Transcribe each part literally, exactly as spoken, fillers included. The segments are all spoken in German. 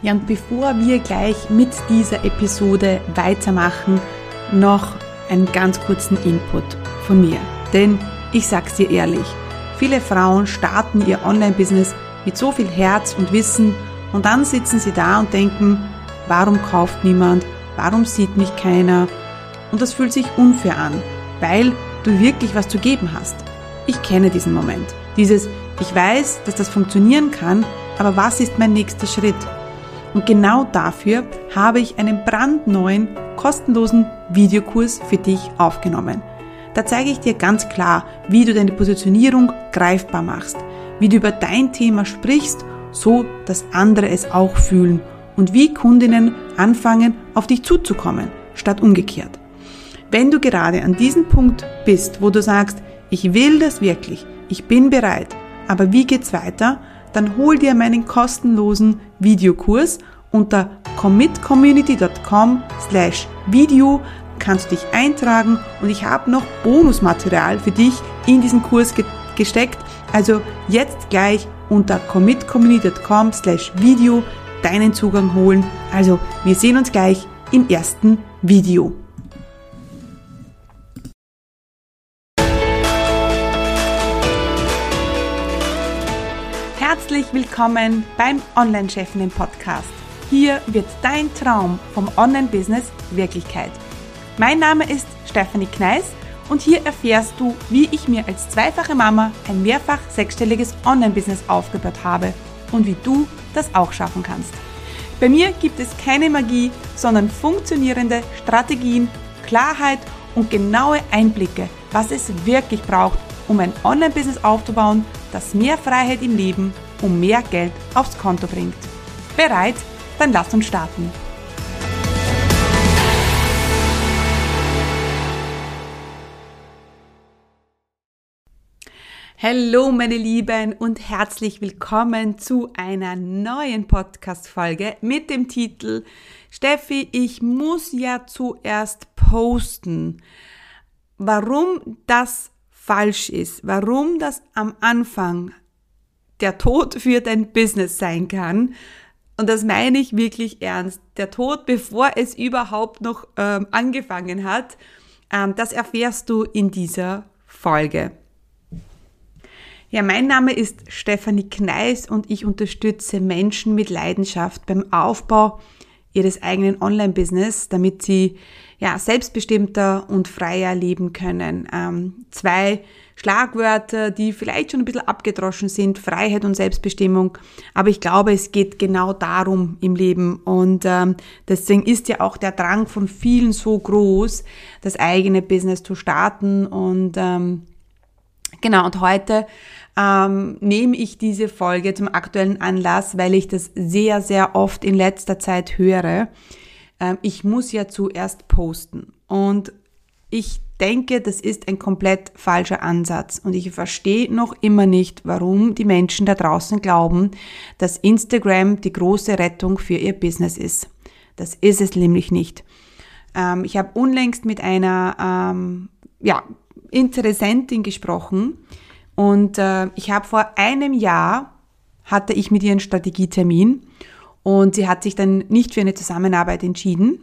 Ja, und bevor wir gleich mit dieser Episode weitermachen, noch einen ganz kurzen Input von mir. Denn ich sag's dir ehrlich, viele Frauen starten ihr Online-Business mit so viel Herz und Wissen und dann sitzen sie da und denken, warum kauft niemand, warum sieht mich keiner? Und das fühlt sich unfair an, weil du wirklich was zu geben hast. Ich kenne diesen Moment. Dieses, ich weiß, dass das funktionieren kann, aber was ist mein nächster Schritt? Und genau dafür habe ich einen brandneuen, kostenlosen Videokurs für dich aufgenommen. Da zeige ich dir ganz klar, wie du deine Positionierung greifbar machst, wie du über dein Thema sprichst, so dass andere es auch fühlen und wie Kundinnen anfangen, auf dich zuzukommen, statt umgekehrt. Wenn du gerade an diesem Punkt bist, wo du sagst, ich will das wirklich, ich bin bereit, aber wie geht's weiter? Dann hol dir meinen kostenlosen Videokurs unter commitcommunity.com slash video, kannst dich eintragen und ich habe noch Bonusmaterial für dich in diesen Kurs ge- gesteckt. Also jetzt gleich unter commitcommunity.com slash video deinen Zugang holen. Also wir sehen uns gleich im ersten Video. Herzlich willkommen beim Online-Chefinnen-Podcast. Hier wird dein Traum vom Online-Business Wirklichkeit. Mein Name ist Stefanie Kneis und hier erfährst du, wie ich mir als zweifache Mama ein mehrfach sechsstelliges Online-Business aufgebaut habe und wie du das auch schaffen kannst. Bei mir gibt es keine Magie, sondern funktionierende Strategien, Klarheit und genaue Einblicke, was es wirklich braucht, um ein Online-Business aufzubauen, das mehr Freiheit im Leben und mehr Geld aufs Konto bringt. Bereit? Dann lass uns starten. Hallo meine Lieben und herzlich willkommen zu einer neuen Podcast-Folge mit dem Titel Steffi, ich muss ja zuerst posten. Warum das falsch ist, warum das am Anfang der Tod für dein Business sein kann. Und das meine ich wirklich ernst. Der Tod, bevor es überhaupt noch ähm, angefangen hat, ähm, das erfährst du in dieser Folge. Ja, mein Name ist Stefanie Kneis und ich unterstütze Menschen mit Leidenschaft beim Aufbau ihres eigenen Online-Business, damit sie ja selbstbestimmter und freier leben können. Ähm, zwei Schlagwörter, die vielleicht schon ein bisschen abgedroschen sind, Freiheit und Selbstbestimmung, aber ich glaube, es geht genau darum im Leben und ähm, deswegen ist ja auch der Drang von vielen so groß, das eigene Business zu starten und ähm, genau, und heute ähm, nehme ich diese Folge zum aktuellen Anlass, weil ich das sehr, sehr oft in letzter Zeit höre. Ähm, ich muss ja zuerst posten und ich denke, das ist ein komplett falscher Ansatz und ich verstehe noch immer nicht, warum die Menschen da draußen glauben, dass Instagram die große Rettung für ihr Business ist. Das ist es nämlich nicht. Ähm, ich habe unlängst mit einer ähm, ja, Interessentin gesprochen und äh, ich habe vor einem Jahr, hatte ich mit ihr einen Strategietermin und sie hat sich dann nicht für eine Zusammenarbeit entschieden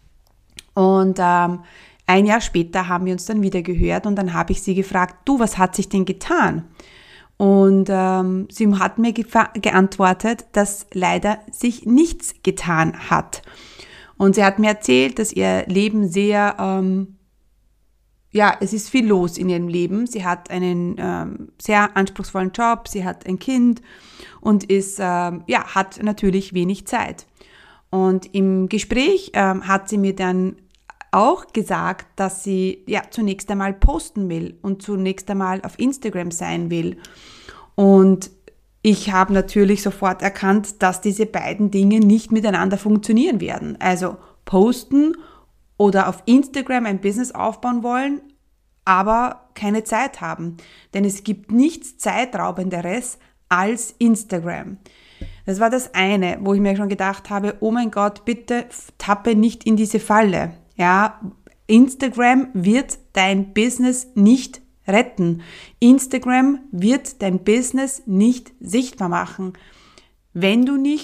und ähm, ein Jahr später haben wir uns dann wieder gehört und dann habe ich sie gefragt, du, was hat sich denn getan? Und ähm, sie hat mir gefa- geantwortet, dass leider sich nichts getan hat. Und sie hat mir erzählt, dass ihr Leben sehr, ähm, ja, es ist viel los in ihrem Leben. Sie hat einen ähm, sehr anspruchsvollen Job, sie hat ein Kind und ist, ähm, ja, hat natürlich wenig Zeit. Und im Gespräch ähm, hat sie mir dann auch gesagt, dass sie ja zunächst einmal posten will und zunächst einmal auf Instagram sein will. Und ich habe natürlich sofort erkannt, dass diese beiden Dinge nicht miteinander funktionieren werden. Also posten oder auf Instagram ein Business aufbauen wollen, aber keine Zeit haben. Denn es gibt nichts Zeitraubenderes als Instagram. Das war das eine, wo ich mir schon gedacht habe, oh mein Gott, bitte tappe nicht in diese Falle. Ja, Instagram wird dein Business nicht retten. Instagram wird dein Business nicht sichtbar machen, wenn du nicht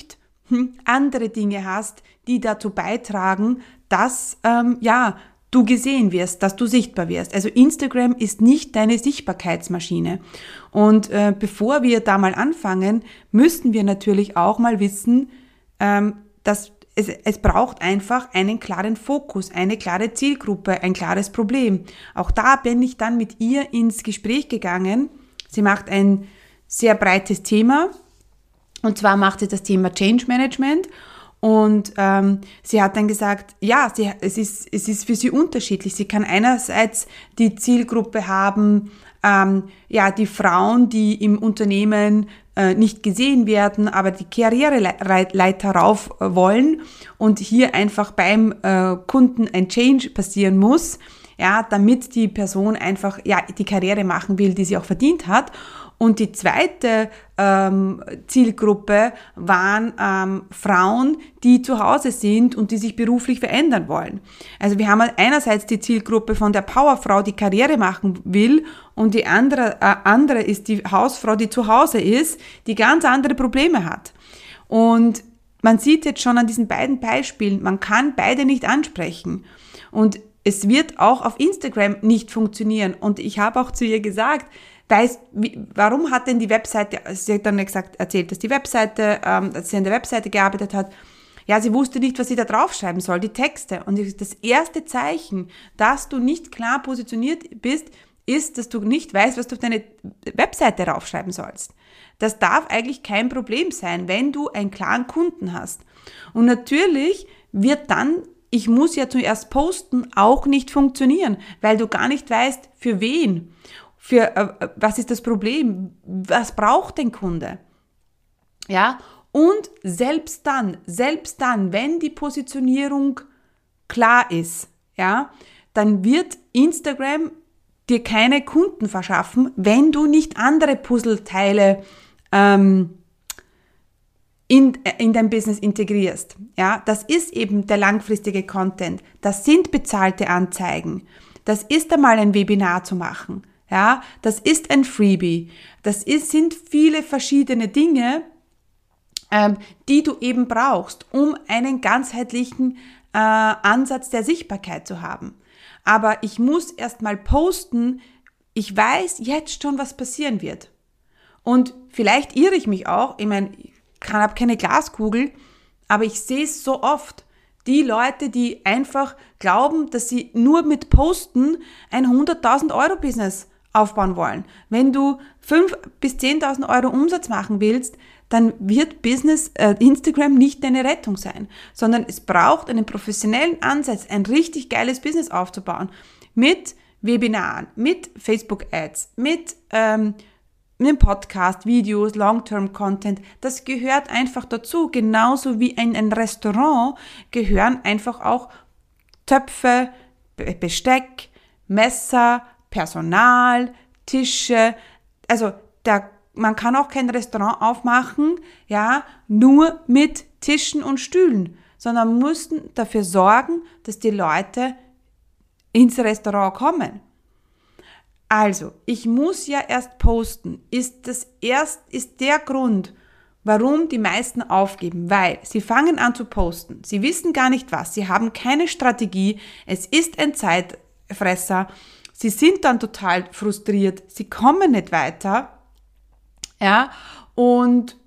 hm, andere Dinge hast, die dazu beitragen, dass ähm, ja, du gesehen wirst, dass du sichtbar wirst. Also Instagram ist nicht deine Sichtbarkeitsmaschine. Und äh, bevor wir da mal anfangen, müssten wir natürlich auch mal wissen, ähm, dass es, es braucht einfach einen klaren Fokus, eine klare Zielgruppe, ein klares Problem. Auch da bin ich dann mit ihr ins Gespräch gegangen. Sie macht ein sehr breites Thema, und zwar macht sie das Thema Change Management. Und ähm, sie hat dann gesagt, ja, sie, es, ist, es ist für sie unterschiedlich. Sie kann einerseits die Zielgruppe haben, ähm, ja, die Frauen, die im Unternehmen äh, nicht gesehen werden, aber die Karriereleiter rauf wollen und hier einfach beim äh, Kunden ein Change passieren muss, ja, damit die Person einfach ja die Karriere machen will, die sie auch verdient hat. Und die zweite ähm, Zielgruppe waren ähm, Frauen, die zu Hause sind und die sich beruflich verändern wollen. Also wir haben einerseits die Zielgruppe von der Powerfrau, die Karriere machen will, und die andere, äh, andere ist die Hausfrau, die zu Hause ist, die ganz andere Probleme hat. Und man sieht jetzt schon an diesen beiden Beispielen, man kann beide nicht ansprechen. Und es wird auch auf Instagram nicht funktionieren. Und ich habe auch zu ihr gesagt, Weißt, wie, warum hat denn die Webseite, sie hat dann gesagt, erzählt, dass die Webseite, ähm, dass sie an der Webseite gearbeitet hat, ja, sie wusste nicht, was sie da draufschreiben soll, die Texte. Und das erste Zeichen, dass du nicht klar positioniert bist, ist, dass du nicht weißt, was du auf deine Webseite draufschreiben sollst. Das darf eigentlich kein Problem sein, wenn du einen klaren Kunden hast. Und natürlich wird dann, ich muss ja zuerst posten, auch nicht funktionieren, weil du gar nicht weißt, für wen. Für, äh, was ist das Problem? Was braucht den Kunde? Ja, und selbst dann, selbst dann, wenn die Positionierung klar ist, ja, dann wird Instagram dir keine Kunden verschaffen, wenn du nicht andere Puzzleteile ähm, in, in dein Business integrierst. Ja, das ist eben der langfristige Content. Das sind bezahlte Anzeigen. Das ist einmal ein Webinar zu machen. Ja, das ist ein Freebie. Das ist, sind viele verschiedene Dinge, ähm, die du eben brauchst, um einen ganzheitlichen äh, Ansatz der Sichtbarkeit zu haben. Aber ich muss erst mal posten, ich weiß jetzt schon, was passieren wird. Und vielleicht irre ich mich auch, ich meine, ich habe keine Glaskugel, aber ich sehe es so oft. Die Leute, die einfach glauben, dass sie nur mit Posten ein hunderttausend Euro Business aufbauen wollen. Wenn du fünftausend bis zehntausend Euro Umsatz machen willst, dann wird Business, äh, Instagram nicht deine Rettung sein, sondern es braucht einen professionellen Ansatz, ein richtig geiles Business aufzubauen. Mit Webinaren, mit Facebook-Ads, mit ähm, einem Podcast, Videos, Long-Term-Content. Das gehört einfach dazu. Genauso wie in ein Restaurant gehören einfach auch Töpfe, Besteck, Messer, Personal, Tische, also der, man kann auch kein Restaurant aufmachen, ja, nur mit Tischen und Stühlen, sondern müssen dafür sorgen, dass die Leute ins Restaurant kommen. Also, ich muss ja erst posten, ist das erst, ist der Grund, warum die meisten aufgeben, weil sie fangen an zu posten, sie wissen gar nicht was, sie haben keine Strategie, es ist ein Zeitfresser. Sie sind dann total frustriert, sie kommen nicht weiter, ja, und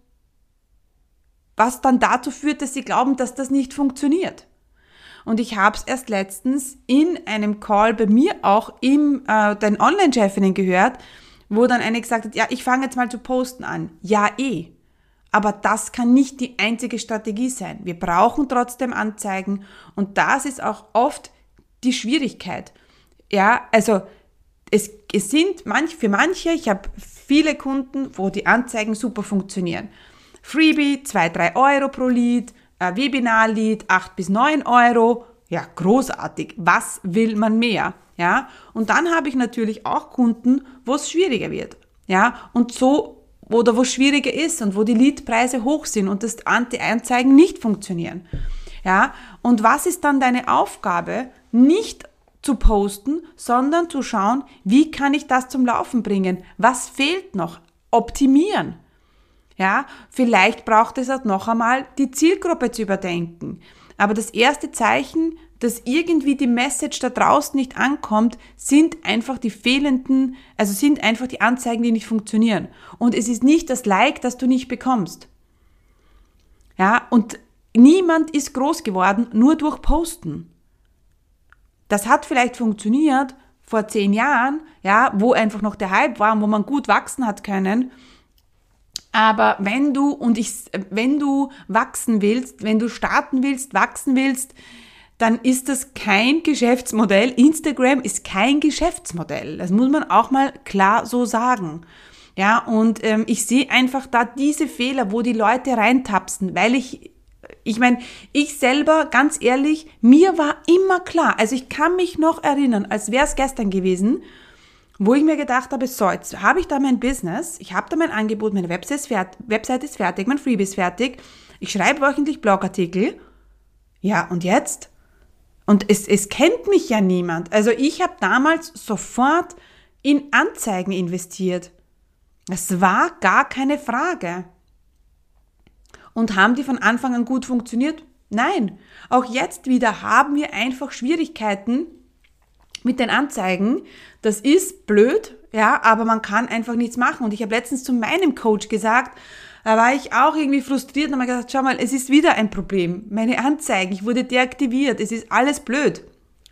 was dann dazu führt, dass sie glauben, dass das nicht funktioniert. Und ich habe es erst letztens in einem Call bei mir auch im äh, den Online-Chefinnen gehört, wo dann eine gesagt hat, ja, ich fange jetzt mal zu posten an. Ja, eh. Aber das kann nicht die einzige Strategie sein. Wir brauchen trotzdem Anzeigen und das ist auch oft die Schwierigkeit. Ja, also es, es sind manch, für manche, ich habe viele Kunden, wo die Anzeigen super funktionieren. Freebie, zwei, drei Euro pro Lead, äh, Webinar-Lead, acht bis neun Euro. Ja, großartig. Was will man mehr? Ja, und dann habe ich natürlich auch Kunden, wo es schwieriger wird. Ja, und so, oder wo es schwieriger ist und wo die Leadpreise hoch sind und das die Anzeigen nicht funktionieren. Ja, und was ist dann deine Aufgabe? Nicht zu posten, sondern zu schauen, wie kann ich das zum Laufen bringen? Was fehlt noch? Optimieren. Ja, vielleicht braucht es auch noch einmal, die Zielgruppe zu überdenken. Aber das erste Zeichen, dass irgendwie die Message da draußen nicht ankommt, sind einfach die fehlenden, also sind einfach die Anzeigen, die nicht funktionieren. Und es ist nicht das Like, das du nicht bekommst. Ja, und niemand ist groß geworden nur durch Posten. Das hat vielleicht funktioniert vor zehn Jahren, ja, wo einfach noch der Hype war und wo man gut wachsen hat können. Aber wenn du, und ich, wenn du wachsen willst, wenn du starten willst, wachsen willst, dann ist das kein Geschäftsmodell. Instagram ist kein Geschäftsmodell. Das muss man auch mal klar so sagen. Ja, und ähm, ich sehe einfach da diese Fehler, wo die Leute reintapsen, weil ich, ich meine, ich selber, ganz ehrlich, mir war immer klar, also ich kann mich noch erinnern, als wäre es gestern gewesen, wo ich mir gedacht habe, so, jetzt habe ich da mein Business, ich habe da mein Angebot, meine Website ist fertig, Website ist fertig, mein Freebie ist fertig, ich schreibe wöchentlich Blogartikel, ja, und jetzt? Und es, es kennt mich ja niemand. Also ich habe damals sofort in Anzeigen investiert. Es war gar keine Frage. Und haben die von Anfang an gut funktioniert? Nein. Auch jetzt wieder haben wir einfach Schwierigkeiten mit den Anzeigen. Das ist blöd, ja, aber man kann einfach nichts machen. Und ich habe letztens zu meinem Coach gesagt, da war ich auch irgendwie frustriert und habe mir gesagt, schau mal, es ist wieder ein Problem. Meine Anzeigen, ich wurde deaktiviert, es ist alles blöd.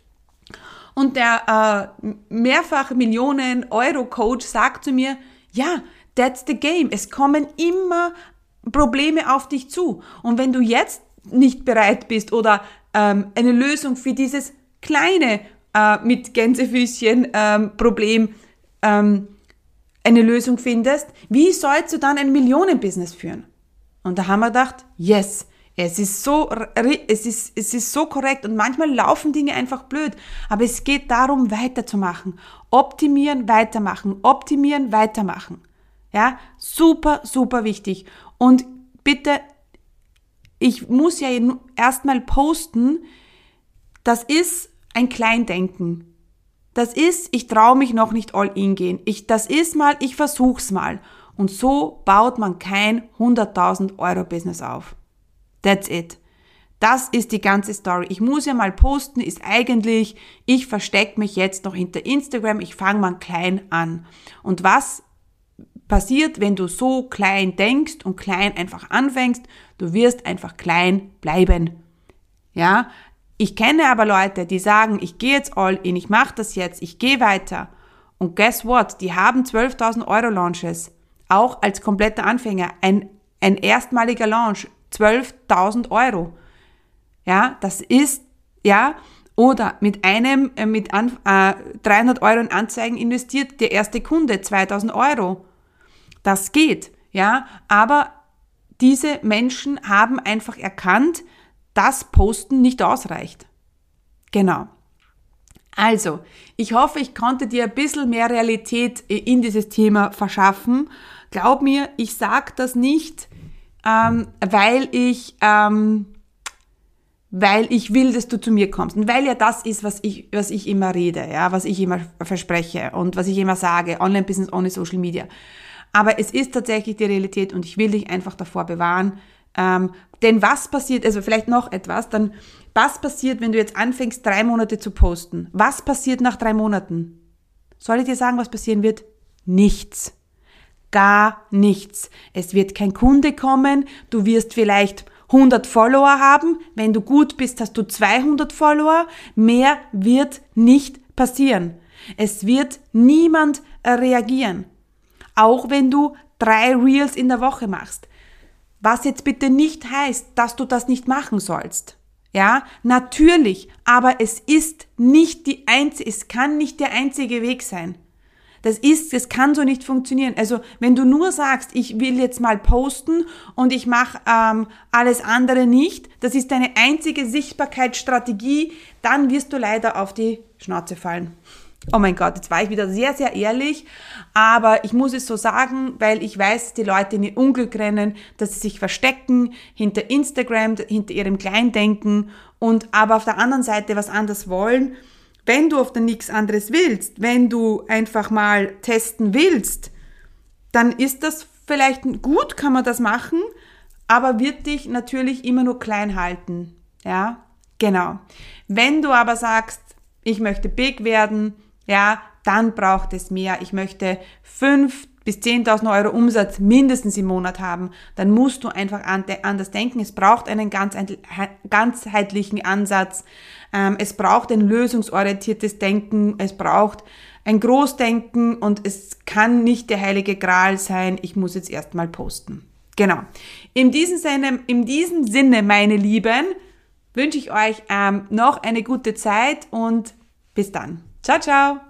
Und der äh, mehrfach Millionen Euro Coach sagt zu mir, ja, that's the game. Es kommen immer Probleme auf dich zu. Und wenn du jetzt nicht bereit bist oder ähm, eine Lösung für dieses kleine äh, mit Gänsefüßchen ähm, Problem ähm, eine Lösung findest, wie sollst du dann ein Millionenbusiness führen? Und da haben wir gedacht, yes, es ist so, es ist, es ist so korrekt und manchmal laufen Dinge einfach blöd, aber es geht darum, weiterzumachen, optimieren, weitermachen, optimieren, weitermachen. Ja, super, super wichtig. Und bitte, ich muss ja erstmal posten, das ist ein Kleindenken. Das ist, ich traue mich noch nicht all in gehen. Ich, das ist mal, ich versuch's mal. Und so baut man kein hunderttausend Euro Business auf. That's it. Das ist die ganze Story. Ich muss ja mal posten, ist eigentlich, ich verstecke mich jetzt noch hinter Instagram, ich fange mal klein an. Und was passiert, wenn du so klein denkst und klein einfach anfängst? Du wirst einfach klein bleiben. Ja? Ich kenne aber Leute, die sagen, ich gehe jetzt all in, ich mache das jetzt, ich gehe weiter. Und guess what? Die haben zwölftausend Euro Launches. Auch als kompletter Anfänger. Ein, ein erstmaliger Launch. zwölftausend Euro. Ja, das ist, ja, oder mit einem, äh, mit an, äh, dreihundert Euro in Anzeigen investiert, der erste Kunde, zweitausend Euro. Das geht, ja, aber diese Menschen haben einfach erkannt, dass Posten nicht ausreicht. Genau. Also, ich hoffe, ich konnte dir ein bisschen mehr Realität in dieses Thema verschaffen. Glaub mir, ich sage das nicht, ähm, weil ich, ähm, weil ich will, dass du zu mir kommst. Und weil ja das ist, was ich, was ich immer rede, ja, was ich immer verspreche und was ich immer sage, Online-Business ohne Social Media. Aber es ist tatsächlich die Realität und ich will dich einfach davor bewahren. Ähm, denn was passiert, also vielleicht noch etwas, dann was passiert, wenn du jetzt anfängst, drei Monate zu posten? Was passiert nach drei Monaten? Soll ich dir sagen, was passieren wird? Nichts. Gar nichts. Es wird kein Kunde kommen, du wirst vielleicht hundert Follower haben, wenn du gut bist, hast du zweihundert Follower, mehr wird nicht passieren. Es wird niemand reagieren. Auch wenn du drei Reels in der Woche machst. Was jetzt bitte nicht heißt, dass du das nicht machen sollst. Ja, natürlich, aber es ist nicht die einzige, es kann nicht der einzige Weg sein. Das ist, es kann so nicht funktionieren. Also wenn du nur sagst, ich will jetzt mal posten und ich mache ähm, alles andere nicht, das ist deine einzige Sichtbarkeitsstrategie, dann wirst du leider auf die Schnauze fallen. Oh mein Gott, jetzt war ich wieder sehr, sehr ehrlich, aber ich muss es so sagen, weil ich weiß, dass die Leute in ihr Unglück rennen, dass sie sich verstecken hinter Instagram, hinter ihrem Kleindenken und aber auf der anderen Seite was anderes wollen. Wenn du auf der nichts anderes willst, wenn du einfach mal testen willst, dann ist das vielleicht gut, kann man das machen, aber wird dich natürlich immer nur klein halten. Ja, genau. Wenn du aber sagst, ich möchte big werden, ja, dann braucht es mehr. Ich möchte fünf bis zehntausend Euro Umsatz mindestens im Monat haben, dann musst du einfach anders denken. Es braucht einen ganzheitlichen Ansatz. Es braucht ein lösungsorientiertes Denken. Es braucht ein Großdenken und es kann nicht der heilige Gral sein, ich muss jetzt erstmal posten. Genau. In diesem Sinne, in diesem Sinne, meine Lieben, wünsche ich euch ähm, noch eine gute Zeit und bis dann. Ciao, ciao.